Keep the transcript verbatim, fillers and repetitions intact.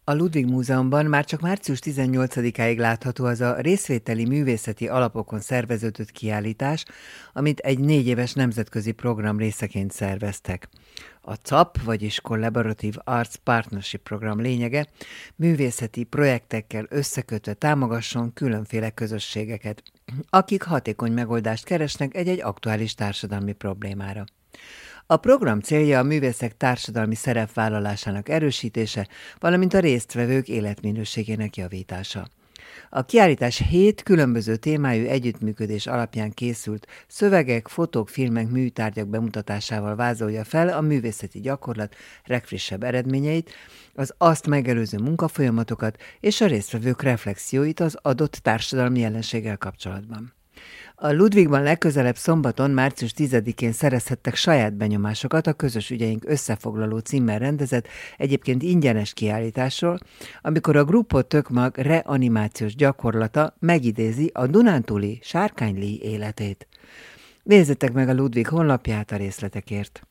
A Ludwig Múzeumban már csak március tizennyolcadikáig látható az a részvételi művészeti alapokon szerveződött kiállítás, amit egy négy éves nemzetközi program részeként szerveztek. A CAP, vagyis Collaborative Arts Partnership program lényege, művészeti projektekkel összekötve támogasson különféle közösségeket, akik hatékony megoldást keresnek egy-egy aktuális társadalmi problémára. A program célja a művészek társadalmi szerepvállalásának erősítése, valamint a résztvevők életminőségének javítása. A kiállítás hét különböző témájú együttműködés alapján készült szövegek, fotók, filmek, műtárgyak bemutatásával vázolja fel a művészeti gyakorlat legfrissebb eredményeit, az azt megelőző munkafolyamatokat és a résztvevők reflexióit az adott társadalmi jelenséggel kapcsolatban. A Ludwigban legközelebb szombaton, március tizedikén szerezhettek saját benyomásokat a Közös ügyeink összefoglaló címmel rendezett, egyébként ingyenes kiállításról, amikor a Gruppo Tökmag reanimációs gyakorlata megidézi a dunántúli sárkánylíj életét. Nézzétek meg a Ludwig honlapját a részletekért!